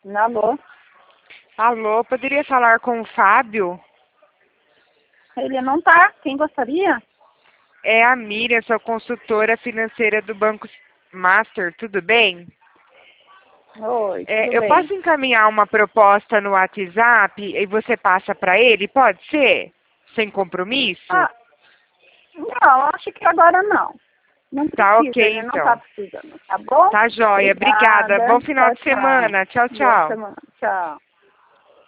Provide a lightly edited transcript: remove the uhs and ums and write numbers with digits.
Alô? Alô, poderia falar com o Fábio? Ele não tá. Quem gostaria? É a Miriam, sua consultora financeira do Banco Master, tudo bem? Oi, tudo Eu bem. posso encaminhar uma proposta no WhatsApp e você passa para ele? Pode ser? Sem compromisso? Ah, não, acho que agora não. Não Tá precisa, ok, ele não tá então. precisando, tá bom? Tá joia. Obrigada. Obrigada. Bom final Tchau, de tchau. semana. Tchau, Boa tchau. semana. Tchau.